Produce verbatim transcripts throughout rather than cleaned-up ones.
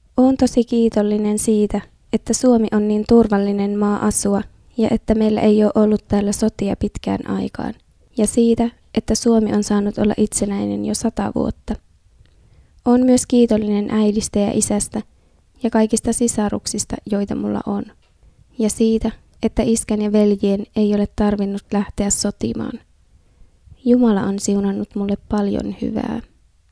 Olen tosi kiitollinen siitä, että Suomi on niin turvallinen maa asua ja että meillä ei ole ollut täällä sotia pitkään aikaan. Ja siitä, että Suomi on saanut olla itsenäinen jo sata vuotta. Olen myös kiitollinen äidistä ja isästä ja kaikista sisaruksista, joita mulla on. Ja siitä, että iskän ja veljien ei ole tarvinnut lähteä sotimaan. Jumala on siunannut mulle paljon hyvää.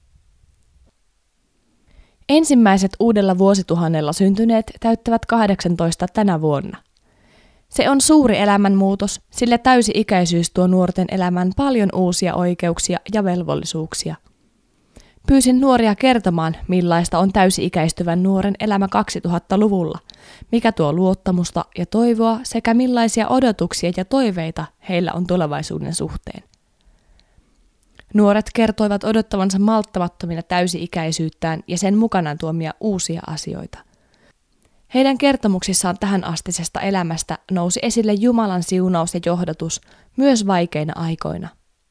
Ensimmäiset uudella vuosituhannella syntyneet täyttävät kahdeksantoista tänä vuonna. Se on suuri elämänmuutos, sillä täysi-ikäisyys tuo nuorten elämään paljon uusia oikeuksia ja velvollisuuksia. Pyysin nuoria kertomaan, millaista on täysi-ikäistyvän nuoren elämä kaksituhattaluvulla, mikä tuo luottamusta ja toivoa sekä millaisia odotuksia ja toiveita heillä on tulevaisuuden suhteen. Nuoret kertoivat odottavansa malttamattomina täysi-ikäisyyttään ja sen mukanaan tuomia uusia asioita. Heidän kertomuksissaan tähän astisesta elämästä nousi esille Jumalan siunaus ja johdatus myös vaikeina aikoina.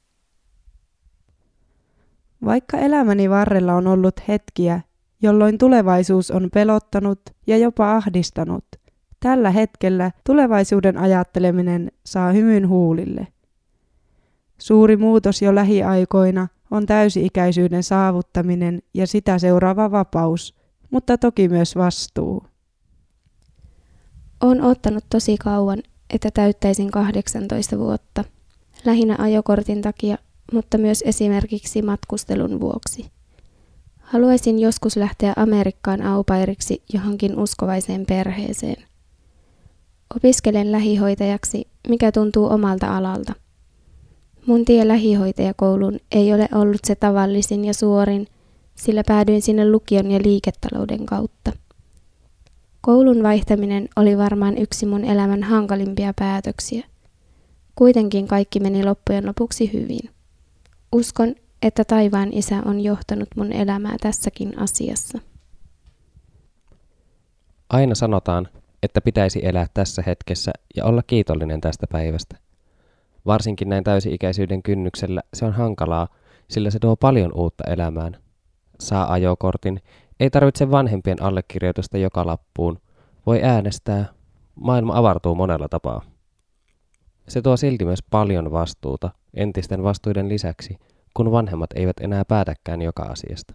Vaikka elämäni varrella on ollut hetkiä, jolloin tulevaisuus on pelottanut ja jopa ahdistanut, tällä hetkellä tulevaisuuden ajatteleminen saa hymyn huulille. Suuri muutos jo lähiaikoina on täysi-ikäisyyden saavuttaminen ja sitä seuraava vapaus, mutta toki myös vastuu. Olen odottanut tosi kauan, että täyttäisin kahdeksantoista vuotta, lähinnä ajokortin takia, mutta myös esimerkiksi matkustelun vuoksi. Haluaisin joskus lähteä Amerikkaan au pairiksi johonkin uskovaiseen perheeseen. Opiskelen lähihoitajaksi, mikä tuntuu omalta alalta. Mun tie lähihoitajakouluun ei ole ollut se tavallisin ja suorin, sillä päädyin sinne lukion ja liiketalouden kautta. Koulun vaihtaminen oli varmaan yksi mun elämän hankalimpia päätöksiä. Kuitenkin kaikki meni loppujen lopuksi hyvin. Uskon, että taivaan Isä on johtanut mun elämää tässäkin asiassa. Aina sanotaan, että pitäisi elää tässä hetkessä ja olla kiitollinen tästä päivästä. Varsinkin näin täysi-ikäisyyden kynnyksellä se on hankalaa, sillä se tuo paljon uutta elämään. Saa ajokortin, ei tarvitse vanhempien allekirjoitusta joka lappuun, voi äänestää, maailma avartuu monella tapaa. Se tuo silti myös paljon vastuuta entisten vastuiden lisäksi, kun vanhemmat eivät enää päätäkään joka asiasta.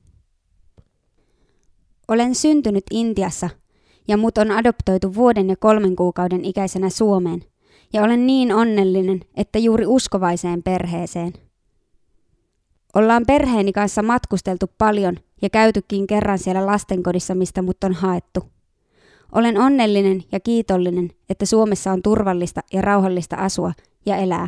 Olen syntynyt Intiassa ja mut on adoptoitu vuoden ja kolmen kuukauden ikäisenä Suomeen. Ja olen niin onnellinen, että juuri uskovaiseen perheeseen. Ollaan perheeni kanssa matkusteltu paljon ja käytykin kerran siellä lastenkodissa, mistä mut on haettu. Olen onnellinen ja kiitollinen, että Suomessa on turvallista ja rauhallista asua ja elää.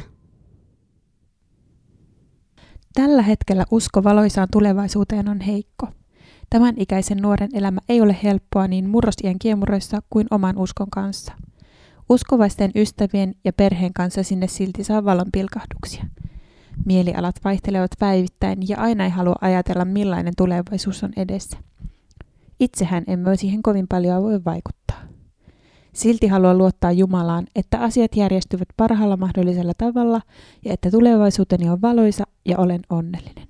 Tällä hetkellä usko valoisaan tulevaisuuteen on heikko. Tämän ikäisen nuoren elämä ei ole helppoa niin murrosiän kiemuroissa kuin oman uskon kanssa. Uskovaisten ystävien ja perheen kanssa sinne silti saa valon pilkahduksia. Mielialat vaihtelevat päivittäin ja aina ei halua ajatella millainen tulevaisuus on edessä. Itsehän emme siihen kovin paljon voi vaikuttaa. Silti haluan luottaa Jumalaan, että asiat järjestyvät parhaalla mahdollisella tavalla ja että tulevaisuuteni on valoisa ja olen onnellinen.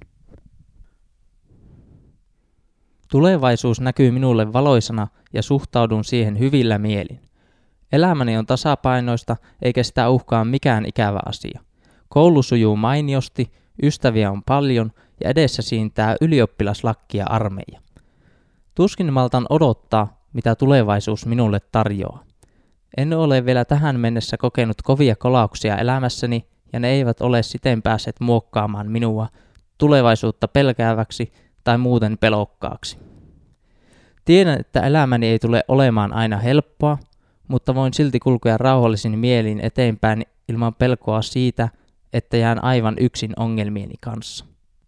Tulevaisuus näkyy minulle valoisana ja suhtaudun siihen hyvillä mielin. Elämäni on tasapainoista eikä sitä uhkaa mikään ikävä asia. Koulu sujuu mainiosti, ystäviä on paljon ja edessä siintää ylioppilaslakki ja armeija. Tuskin maltan odottaa, mitä tulevaisuus minulle tarjoaa. En ole vielä tähän mennessä kokenut kovia kolauksia elämässäni ja ne eivät ole siten päässeet muokkaamaan minua tulevaisuutta pelkääväksi tai muuten pelokkaaksi. Tiedän, että elämäni ei tule olemaan aina helppoa, mutta voin silti kulkea rauhallisin mielin eteenpäin ilman pelkoa siitä, että jään aivan yksin ongelmieni kanssa.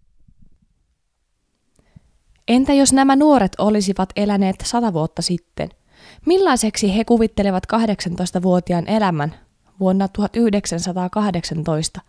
Entä jos nämä nuoret olisivat eläneet sata vuotta sitten? Millaiseksi he kuvittelevat kahdeksantoistavuotiaan elämän vuonna tuhatyhdeksänsataakahdeksantoista?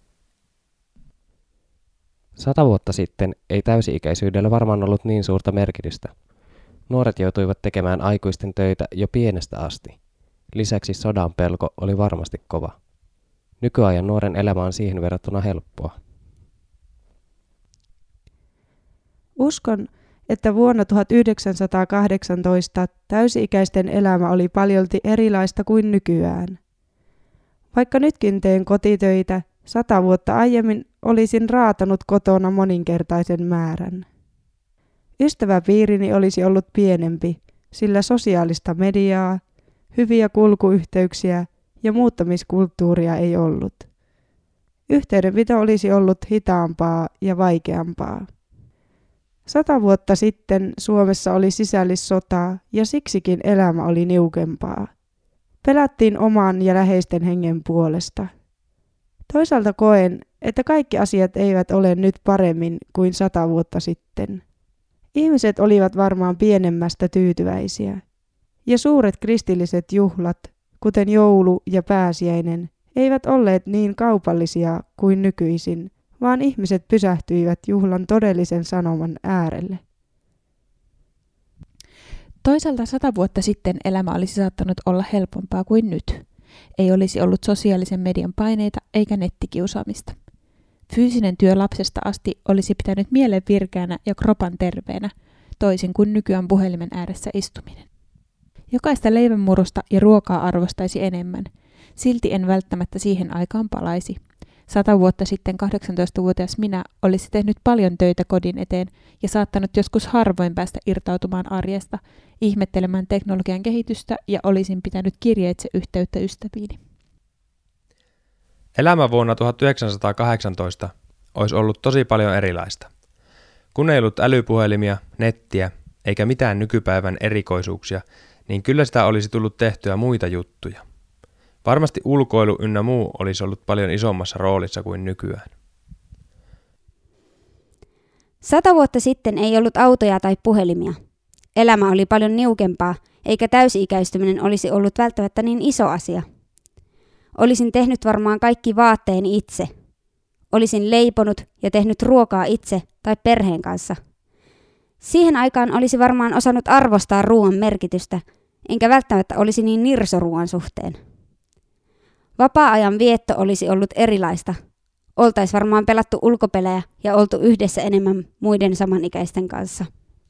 Sata vuotta sitten ei täysi-ikäisyydellä varmaan ollut niin suurta merkitystä. Nuoret joutuivat tekemään aikuisten töitä jo pienestä asti. Lisäksi sodan pelko oli varmasti kova. Nykyajan nuoren elämä on siihen verrattuna helppoa. Uskon, että vuonna tuhatyhdeksänsataakahdeksantoista täysi-ikäisten elämä oli paljolti erilaista kuin nykyään. Vaikka nytkin teen kotitöitä, sata vuotta aiemmin olisin raatanut kotona moninkertaisen määrän. Ystäväpiirini olisi ollut pienempi, sillä sosiaalista mediaa, hyviä kulkuyhteyksiä ja muuttamiskulttuuria ei ollut. Yhteydenpito olisi ollut hitaampaa ja vaikeampaa. Sata vuotta sitten Suomessa oli sisällissota ja siksikin elämä oli niukempaa. Pelättiin oman ja läheisten hengen puolesta. Toisaalta koen, että kaikki asiat eivät ole nyt paremmin kuin sata vuotta sitten. Ihmiset olivat varmaan pienemmästä tyytyväisiä. Ja suuret kristilliset juhlat, kuten joulu ja pääsiäinen, eivät olleet niin kaupallisia kuin nykyisin, vaan ihmiset pysähtyivät juhlan todellisen sanoman äärelle. Toisaalta sata vuotta sitten elämä olisi saattanut olla helpompaa kuin nyt. Ei olisi ollut sosiaalisen median paineita eikä nettikiusaamista. Fyysinen työ lapsesta asti olisi pitänyt mielen virkeänä ja kropan terveenä, toisin kuin nykyään puhelimen ääressä istuminen. Jokaista leivänmurusta ja ruokaa arvostaisi enemmän. Silti en välttämättä siihen aikaan palaisi. Sata vuotta sitten kahdeksantoistavuotias minä olisi tehnyt paljon töitä kodin eteen ja saattanut joskus harvoin päästä irtautumaan arjesta, ihmettelemään teknologian kehitystä ja olisin pitänyt kirjeitse yhteyttä ystäviini. Elämä vuonna tuhatyhdeksänsataakahdeksantoista olisi ollut tosi paljon erilaista. Kun ei ollut älypuhelimia, nettiä eikä mitään nykypäivän erikoisuuksia, niin kyllä sitä olisi tullut tehtyä muita juttuja. Varmasti ulkoilu ynnä muu olisi ollut paljon isommassa roolissa kuin nykyään. Sata vuotta sitten ei ollut autoja tai puhelimia. Elämä oli paljon niukempaa, eikä täysi-ikäistyminen olisi ollut välttämättä niin iso asia. Olisin tehnyt varmaan kaikki vaatteeni itse. Olisin leiponut ja tehnyt ruokaa itse tai perheen kanssa. Siihen aikaan olisi varmaan osannut arvostaa ruoan merkitystä, enkä välttämättä olisi niin nirso ruoan suhteen. Vapaa-ajan vietto olisi ollut erilaista. Oltais varmaan pelattu ulkopelejä ja oltu yhdessä enemmän muiden samanikäisten kanssa.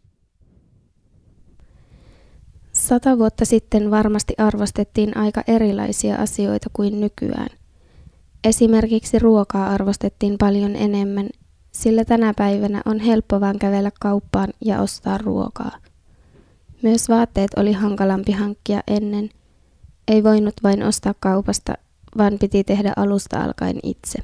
Sata vuotta sitten varmasti arvostettiin aika erilaisia asioita kuin nykyään. Esimerkiksi ruokaa arvostettiin paljon enemmän, sillä tänä päivänä on helppo vaan kävellä kauppaan ja ostaa ruokaa. Myös vaatteet oli hankalampi hankkia ennen. Ei voinut vain ostaa kaupasta, vaan piti tehdä alusta alkaen itse.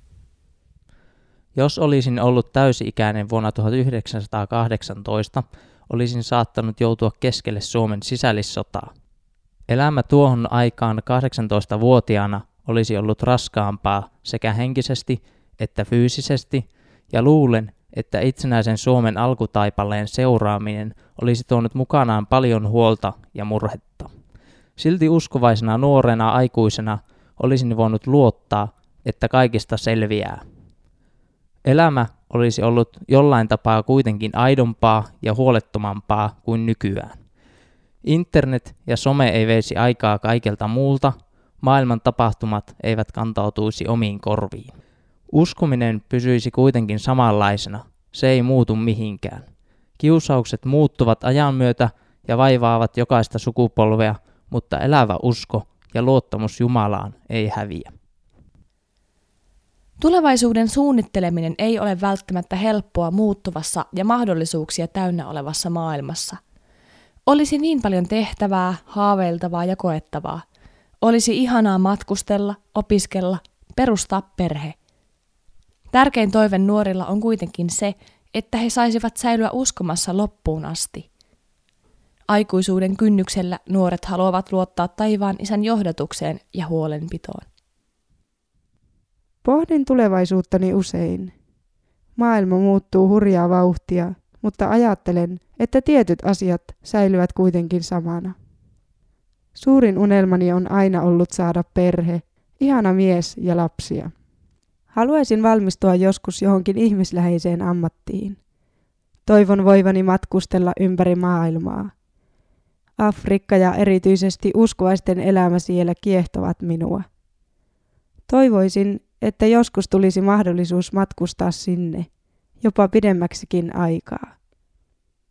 Jos olisin ollut täysi-ikäinen vuonna tuhatyhdeksänsataakahdeksantoista, olisin saattanut joutua keskelle Suomen sisällissotaa. Elämä tuohon aikaan kahdeksantoistavuotiaana olisi ollut raskaampaa sekä henkisesti että fyysisesti, ja luulen, että itsenäisen Suomen alkutaipaleen seuraaminen olisi tuonut mukanaan paljon huolta ja murhetta. Silti uskovaisena nuorena aikuisena olisin voinut luottaa, että kaikista selviää. Elämä olisi ollut jollain tapaa kuitenkin aidompaa ja huolettomampaa kuin nykyään. Internet ja some ei veisi aikaa kaikelta muulta, maailman tapahtumat eivät kantautuisi omiin korviin. Uskominen pysyisi kuitenkin samanlaisena, se ei muutu mihinkään. Kiusaukset muuttuvat ajan myötä ja vaivaavat jokaista sukupolvea, mutta elävä usko ja luottamus Jumalaan ei häviä. Tulevaisuuden suunnitteleminen ei ole välttämättä helppoa muuttuvassa ja mahdollisuuksia täynnä olevassa maailmassa. Olisi niin paljon tehtävää, haaveiltavaa ja koettavaa. Olisi ihanaa matkustella, opiskella, perustaa perhe. Tärkein toive nuorilla on kuitenkin se, että he saisivat säilyä uskomassa loppuun asti. Aikuisuuden kynnyksellä nuoret haluavat luottaa taivaan isän johdatukseen ja huolenpitoon. Pohdin tulevaisuuttani usein. Maailma muuttuu hurjaa vauhtia, mutta ajattelen, että tietyt asiat säilyvät kuitenkin samana. Suurin unelmani on aina ollut saada perhe, ihana mies ja lapsia. Haluaisin valmistua joskus johonkin ihmisläheiseen ammattiin. Toivon voivani matkustella ympäri maailmaa. Afrikka ja erityisesti uskovaisten elämä siellä kiehtovat minua. Toivoisin, että joskus tulisi mahdollisuus matkustaa sinne, jopa pidemmäksikin aikaa.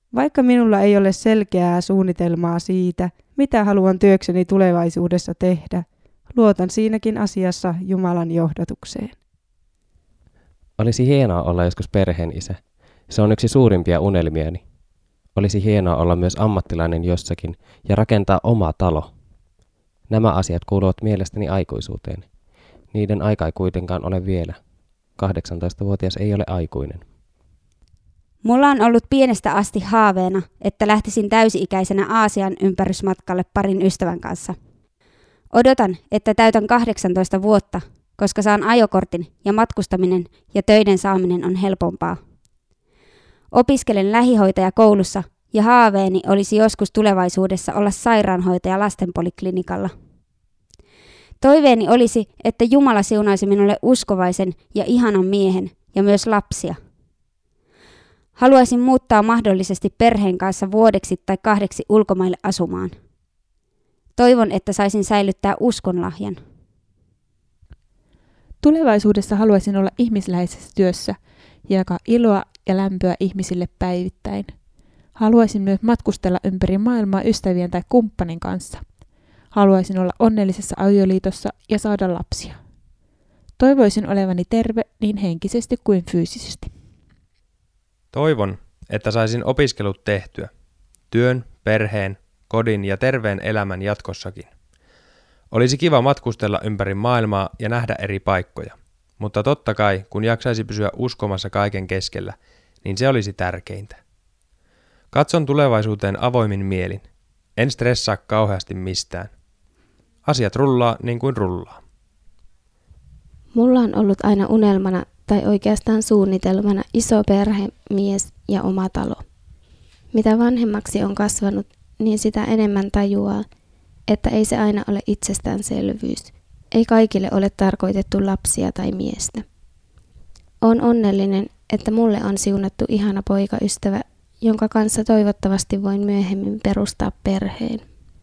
Vaikka minulla ei ole selkeää suunnitelmaa siitä, mitä haluan työkseni tulevaisuudessa tehdä, luotan siinäkin asiassa Jumalan johdatukseen. Olisi hienoa olla joskus perheenisä. Se on yksi suurimpia unelmiani. Olisi hienoa olla myös ammattilainen jossakin ja rakentaa oma talo. Nämä asiat kuuluvat mielestäni aikuisuuteen. Niiden aika ei kuitenkaan ole vielä. kahdeksantoistavuotias ei ole aikuinen. Mulla on ollut pienestä asti haaveena, että lähtisin täysi-ikäisenä Aasian ympärysmatkalle parin ystävän kanssa. Odotan, että täytän kahdeksantoista vuotta, koska saan ajokortin ja matkustaminen ja töiden saaminen on helpompaa. Opiskelen lähihoitajakoulussa ja haaveeni olisi joskus tulevaisuudessa olla sairaanhoitaja lastenpoliklinikalla. Toiveeni olisi, että Jumala siunaisi minulle uskovaisen ja ihanan miehen ja myös lapsia. Haluaisin muuttaa mahdollisesti perheen kanssa vuodeksi tai kahdeksi ulkomaille asumaan. Toivon, että saisin säilyttää uskonlahjan. Tulevaisuudessa haluaisin olla ihmisläheisessä työssä ja jakaa iloa ja lämpöä ihmisille päivittäin. Haluaisin myös matkustella ympäri maailmaa ystävien tai kumppanin kanssa. Haluaisin olla onnellisessa avioliitossa ja saada lapsia. Toivoisin olevani terve niin henkisesti kuin fyysisesti. Toivon, että saisin opiskelut tehtyä. Työn, perheen, kodin ja terveen elämän jatkossakin. Olisi kiva matkustella ympäri maailmaa ja nähdä eri paikkoja. Mutta totta kai, kun jaksaisi pysyä uskomassa kaiken keskellä, niin se olisi tärkeintä. Katson tulevaisuuteen avoimin mielin. En stressaa kauheasti mistään. Asiat rullaa niin kuin rullaa. Mulla on ollut aina unelmana tai oikeastaan suunnitelmana iso perhe, mies ja oma talo. Mitä vanhemmaksi on kasvanut, niin sitä enemmän tajuaa, että ei se aina ole itsestäänselvyys. Ei kaikille ole tarkoitettu lapsia tai miestä. Olen onnellinen, että mulle on siunattu ihana poikaystävä, jonka kanssa toivottavasti voin myöhemmin perustaa perheen.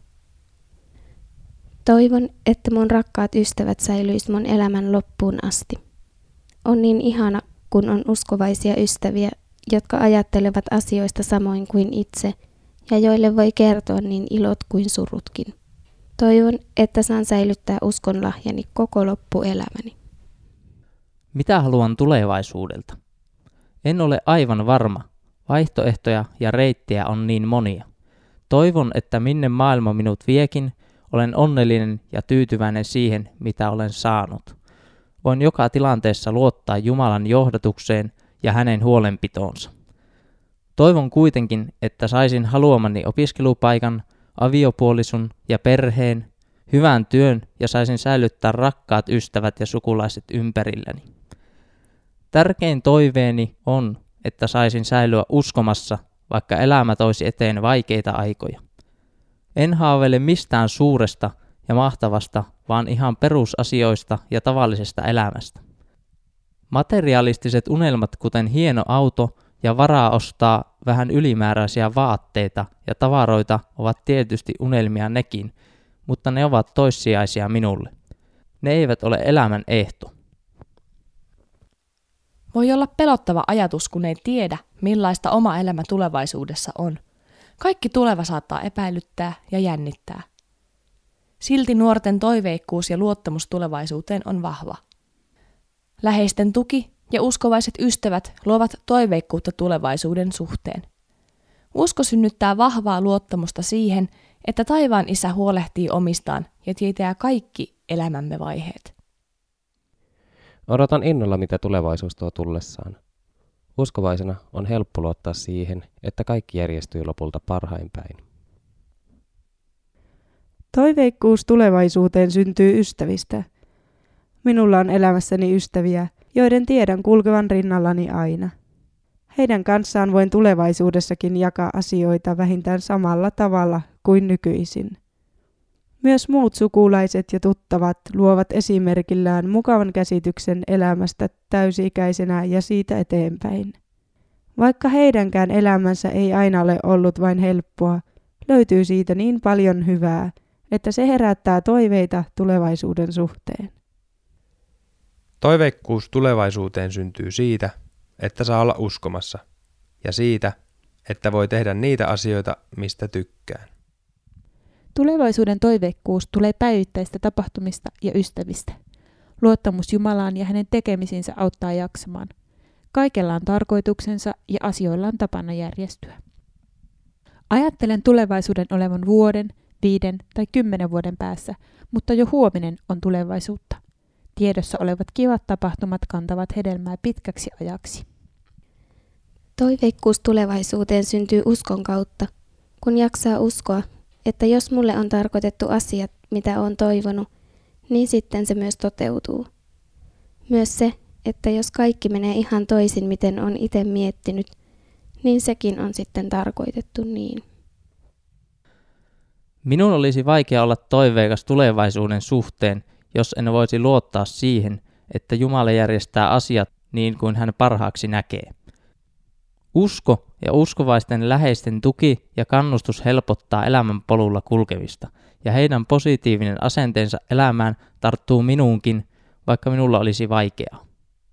Toivon, että mun rakkaat ystävät säilyis mun elämän loppuun asti. On niin ihana, kun on uskovaisia ystäviä, jotka ajattelevat asioista samoin kuin itse ja joille voi kertoa niin ilot kuin surutkin. Toivon, että saan säilyttää uskonlahjani koko loppuelämäni. Mitä haluan tulevaisuudelta? En ole aivan varma. Vaihtoehtoja ja reittejä on niin monia. Toivon, että minne maailma minut viekin, olen onnellinen ja tyytyväinen siihen, mitä olen saanut. Voin joka tilanteessa luottaa Jumalan johdatukseen ja hänen huolenpitoonsa. Toivon kuitenkin, että saisin haluamani opiskelupaikan, aviopuolison ja perheen, hyvän työn ja saisin säilyttää rakkaat ystävät ja sukulaiset ympärilläni. Tärkein toiveeni on, että saisin säilyä uskomassa, vaikka elämä toisi eteen vaikeita aikoja. En haaveile mistään suuresta ja mahtavasta, vaan ihan perusasioista ja tavallisesta elämästä. Materialistiset unelmat, kuten hieno auto ja varaa ostaa vähän ylimääräisiä vaatteita ja tavaroita, ovat tietysti unelmia nekin, mutta ne ovat toissijaisia minulle. Ne eivät ole elämän ehto. Voi olla pelottava ajatus, kun ei tiedä, millaista oma elämä tulevaisuudessa on. Kaikki tuleva saattaa epäilyttää ja jännittää. Silti nuorten toiveikkuus ja luottamus tulevaisuuteen on vahva. Läheisten tuki ja uskovaiset ystävät luovat toiveikkuutta tulevaisuuden suhteen. Usko synnyttää vahvaa luottamusta siihen, että taivaan Isä huolehtii omistaan ja tietää kaikki elämämme vaiheet. Odotan innolla, mitä tulevaisuus tuo tullessaan. Uskovaisena on helppo luottaa siihen, että kaikki järjestyy lopulta parhain päin. Toiveikkuus tulevaisuuteen syntyy ystävistä. Minulla on elämässäni ystäviä, joiden tiedän kulkevan rinnallani aina. Heidän kanssaan voin tulevaisuudessakin jakaa asioita vähintään samalla tavalla kuin nykyisin. Myös muut sukulaiset ja tuttavat luovat esimerkillään mukavan käsityksen elämästä täysi-ikäisenä ja siitä eteenpäin. Vaikka heidänkään elämänsä ei aina ole ollut vain helppoa, löytyy siitä niin paljon hyvää, että se herättää toiveita tulevaisuuden suhteen. Toiveikkuus tulevaisuuteen syntyy siitä, että saa olla uskomassa, ja siitä, että voi tehdä niitä asioita, mistä tykkään. Tulevaisuuden toiveikkuus tulee päivittäistä tapahtumista ja ystävistä. Luottamus Jumalaan ja hänen tekemisiinsä auttaa jaksamaan. Kaikella on tarkoituksensa ja asioilla on tapana järjestyä. Ajattelen tulevaisuuden olevan vuoden, viiden tai kymmenen vuoden päässä, mutta jo huominen on tulevaisuutta. Tiedossa olevat kivat tapahtumat kantavat hedelmää pitkäksi ajaksi. Toiveikkuus tulevaisuuteen syntyy uskon kautta, kun jaksaa uskoa, että jos mulle on tarkoitettu asiat, mitä olen toivonut, niin sitten se myös toteutuu. Myös se, että jos kaikki menee ihan toisin, miten on itse miettinyt, niin sekin on sitten tarkoitettu niin. Minun olisi vaikea olla toiveikas tulevaisuuden suhteen, jos en voisi luottaa siihen, että Jumala järjestää asiat niin kuin hän parhaaksi näkee. Usko ja uskovaisten läheisten tuki ja kannustus helpottaa elämän polulla kulkemista, ja heidän positiivinen asenteensa elämään tarttuu minuunkin, vaikka minulla olisi vaikeaa.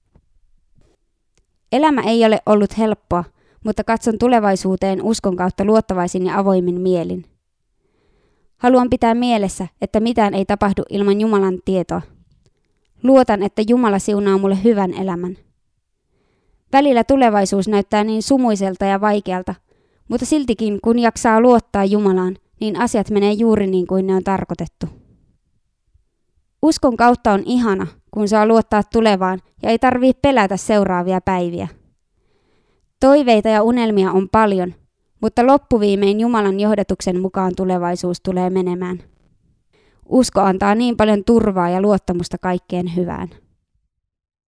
Elämä ei ole ollut helppoa, mutta katson tulevaisuuteen uskon kautta luottavaisin ja avoimin mielin. Haluan pitää mielessä, että mitään ei tapahdu ilman Jumalan tietoa. Luotan, että Jumala siunaa mulle hyvän elämän. Välillä tulevaisuus näyttää niin sumuiselta ja vaikealta, mutta siltikin kun jaksaa luottaa Jumalaan, niin asiat menee juuri niin kuin ne on tarkoitettu. Uskon kautta on ihana, kun saa luottaa tulevaan ja ei tarvitse pelätä seuraavia päiviä. Toiveita ja unelmia on paljon, mutta loppuviimein Jumalan johdatuksen mukaan tulevaisuus tulee menemään. Usko antaa niin paljon turvaa ja luottamusta kaikkeen hyvään.